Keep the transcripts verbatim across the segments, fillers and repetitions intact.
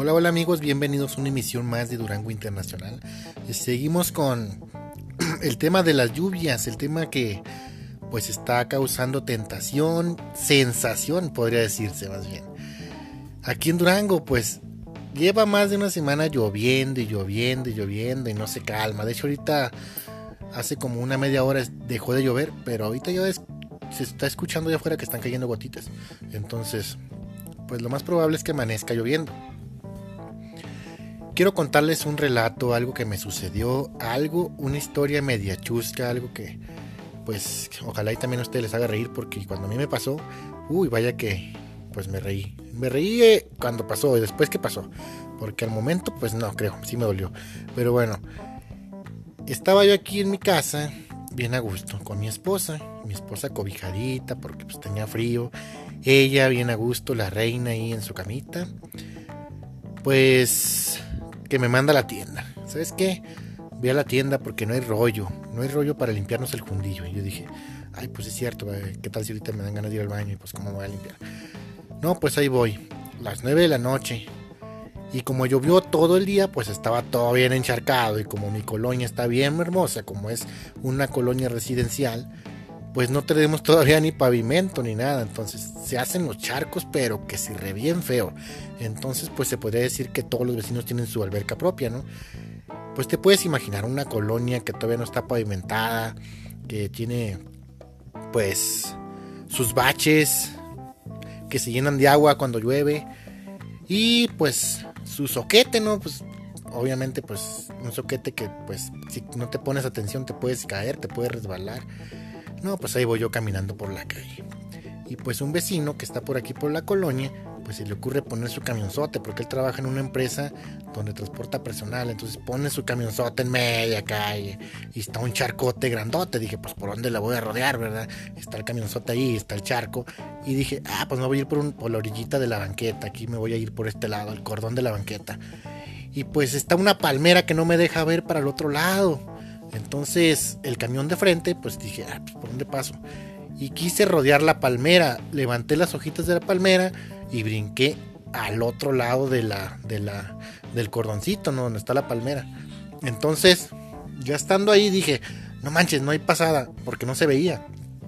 Hola, hola amigos, bienvenidos a una emisión más de Durango Internacional. Seguimos con el tema de las lluvias, el tema que pues está causando tentación, sensación podría decirse más bien. Aquí en Durango pues lleva más de una semana lloviendo y lloviendo y lloviendo y no se calma. De hecho ahorita hace como una media hora dejó de llover, pero ahorita ya es, se está escuchando allá afuera que están cayendo gotitas. Entonces pues lo más probable es que amanezca lloviendo. Quiero contarles un relato, algo que me sucedió, algo, una historia media chusca, algo que, pues, ojalá y también a ustedes les haga reír, porque cuando a mí me pasó, uy, vaya que, pues me reí. Me reí eh, cuando pasó y después que pasó, porque al momento, pues no, creo, sí me dolió. Pero bueno, estaba yo aquí en mi casa, bien a gusto, con mi esposa, mi esposa cobijadita, porque pues tenía frío, ella bien a gusto, la reina ahí en su camita, pues que me manda a la tienda. ¿Sabes qué? Voy a la tienda porque no hay rollo, no hay rollo para limpiarnos el fundillo. Y yo dije, ay, pues es cierto, ¿qué tal si ahorita me dan ganas de ir al baño y pues cómo me voy a limpiar? No, pues ahí voy, las nueve de la noche. Y como llovió todo el día, pues estaba todo bien encharcado. Y como mi colonia está bien hermosa, como es una colonia residencial, pues no tenemos todavía ni pavimento ni nada. Entonces se hacen los charcos, pero que se re bien feo. Entonces pues se podría decir que todos los vecinos tienen su alberca propia, ¿no? Pues te puedes imaginar una colonia que todavía no está pavimentada, que tiene pues sus baches que se llenan de agua cuando llueve. Y pues su soquete, ¿no? Pues obviamente pues un soquete que pues si no te pones atención te puedes caer, te puedes resbalar. No, pues ahí voy yo caminando por la calle. Y pues un vecino que está por aquí por la colonia, pues se le ocurre poner su camionzote, porque él trabaja en una empresa donde transporta personal. Entonces pone su camionzote en media calle y está un charcote grandote. Dije, pues por dónde la voy a rodear, ¿verdad? Está el camionzote ahí, está el charco. Y dije, ah, pues me voy a ir por, un, por la orillita de la banqueta. Aquí me voy a ir por este lado, el cordón de la banqueta. Y pues está una palmera que no me deja ver para el otro lado. Entonces el camión de frente, pues dije, ah, pues por dónde paso. Y quise rodear la palmera, levanté las hojitas de la palmera y brinqué al otro lado de la, de la, del cordoncito, ¿no? Donde está la palmera. Entonces, ya estando ahí dije, no manches, no hay pasada, porque no se veía.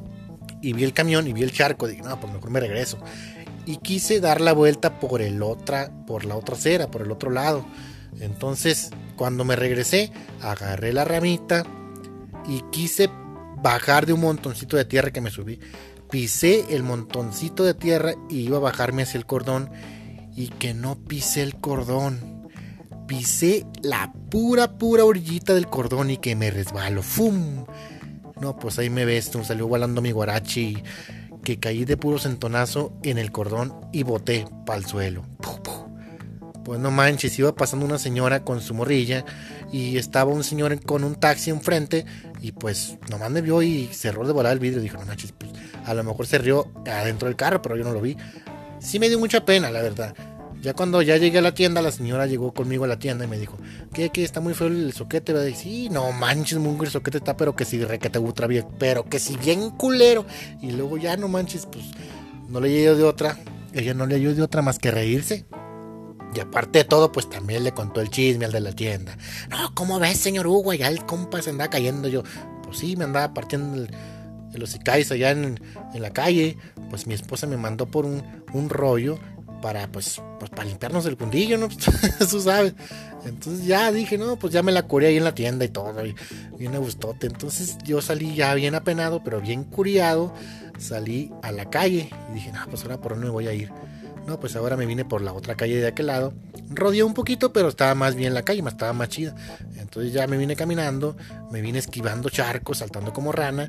Y vi el camión y vi el charco, dije, no, pues mejor me regreso. Y quise dar la vuelta por el otra, por la otra acera, por el otro lado. Entonces, cuando me regresé, agarré la ramita y quise bajar de un montoncito de tierra que me subí. Pisé el montoncito de tierra y iba a bajarme hacia el cordón. Y que no pisé el cordón. Pisé la pura, pura orillita del cordón y que me resbalo. ¡Fum! No, pues ahí me ves, me salió volando mi guarachi. Que caí de puro centonazo en el cordón y boté pa'l suelo. ¡Puf, puf! Pues no manches, iba pasando una señora con su morrilla y estaba un señor con un taxi enfrente y pues nomás me vio y cerró de volar el vidrio. Dijo, no manches, pues a lo mejor se rió adentro del carro, pero yo no lo vi. Sí me dio mucha pena, la verdad. Ya cuando ya llegué a la tienda, la señora llegó conmigo a la tienda y me dijo, ¿qué? ¿Qué? ¿Está muy feo el soquete? ¿Verdad? Y sí, no manches, muy el soquete está, pero que si requete ultra bien, pero que si bien culero. Y luego ya no manches, pues no le dio de otra. Ella no le dio de otra más que reírse. Y aparte de todo, pues también le contó el chisme al de la tienda. No, ¿cómo ves, señor Hugo? Ya el compa se andaba cayendo. Yo, pues sí, me andaba partiendo el, el hocicais allá en, en la calle. Pues mi esposa me mandó por un, un rollo para, pues, pues, para limpiarnos el fundillo, ¿no? Tú sabes. Entonces ya dije, no, pues ya me la curé ahí en la tienda y todo. Y bien a gustote. Entonces yo salí ya bien apenado, pero bien curiado. Salí a la calle y dije, no, pues ahora por dónde me voy a ir. No, pues ahora me vine por la otra calle de aquel lado. Rodeé un poquito, pero estaba más bien la calle, más estaba más chida. Entonces ya me vine caminando, me vine esquivando charcos, saltando como rana.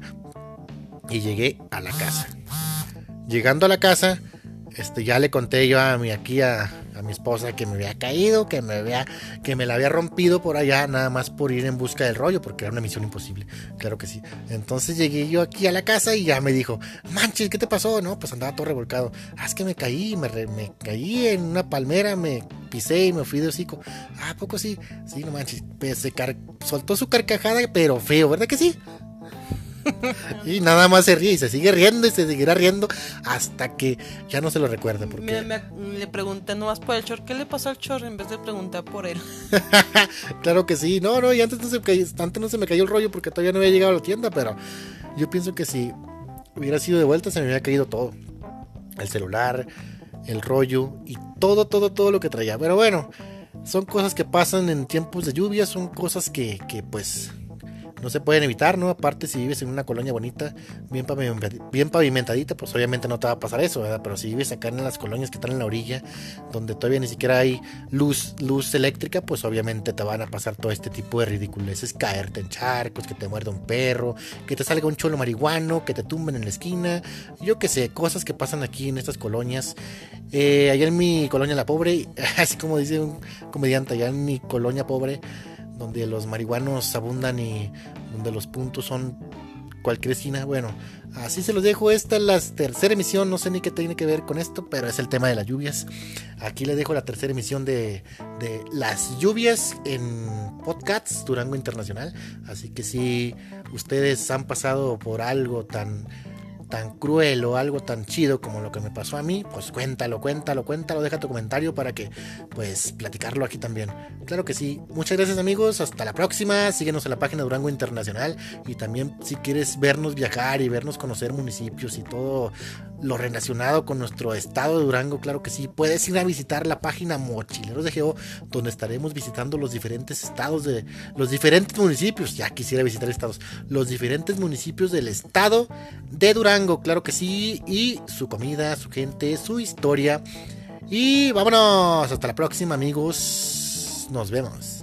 Y llegué a la casa. Llegando a la casa, este, ya le conté yo a mi, aquí a, a mi esposa que me había caído, que me había, que me la había rompido por allá, nada más por ir en busca del rollo, porque era una misión imposible, claro que sí. Entonces llegué yo aquí a la casa y ya me dijo, manches, ¿qué te pasó? No, pues andaba todo revolcado. Ah, es que me caí, me, re, me caí en una palmera, me pisé y me fui de hocico. Ah, ¿a poco sí? Sí, no manches, pues se car soltó su carcajada, pero feo, ¿verdad que sí? Y nada más se ríe y se sigue riendo y se seguirá riendo hasta que ya no se lo recuerda. Porque... Me, me, le pregunté nomás por el Chor, ¿qué le pasó al Chor? En vez de preguntar por él. Claro que sí, no, no, y antes no, se cayó, antes no se me cayó el rollo porque todavía no había llegado a la tienda, pero yo pienso que si hubiera sido de vuelta se me hubiera caído todo. El celular, el rollo y todo, todo, todo lo que traía. Pero bueno, son cosas que pasan en tiempos de lluvia, son cosas que, que pues no se pueden evitar, ¿no? Aparte, si vives en una colonia bonita, bien, pavimentadita, bien pavimentadita, pues obviamente no te va a pasar eso, ¿verdad? Pero si vives acá en las colonias que están en la orilla, donde todavía ni siquiera hay luz, luz eléctrica, pues obviamente te van a pasar todo este tipo de ridiculeces, caerte en charcos, que te muerda un perro, que te salga un cholo marihuano, que te tumben en la esquina, yo qué sé, cosas que pasan aquí en estas colonias. Eh, allá en mi colonia La Pobre, así como dice un comediante, allá en mi colonia pobre, donde los marihuanos abundan y donde los puntos son cualquier esquina. Bueno, así se los dejo. Esta es la tercera emisión, no sé ni qué tiene que ver con esto, pero es el tema de las lluvias. Aquí les dejo la tercera emisión de, de las lluvias en Podcasts Durango Internacional. Así que si ustedes han pasado por algo tan... tan cruel o algo tan chido como lo que me pasó a mí, pues cuéntalo, cuéntalo, cuéntalo, deja tu comentario para que pues platicarlo aquí también. Claro que sí. Muchas gracias, amigos, hasta la próxima. Síguenos en la página Durango Internacional y también si quieres vernos viajar y vernos conocer municipios y todo lo relacionado con nuestro estado de Durango, claro que sí, puedes ir a visitar la página Mochileros de Geo, donde estaremos visitando los diferentes estados de los diferentes municipios. Ya quisiera visitar estados, los diferentes municipios del estado de Durango, claro que sí, y su comida, su gente, su historia. Y vámonos, hasta la próxima, amigos, nos vemos.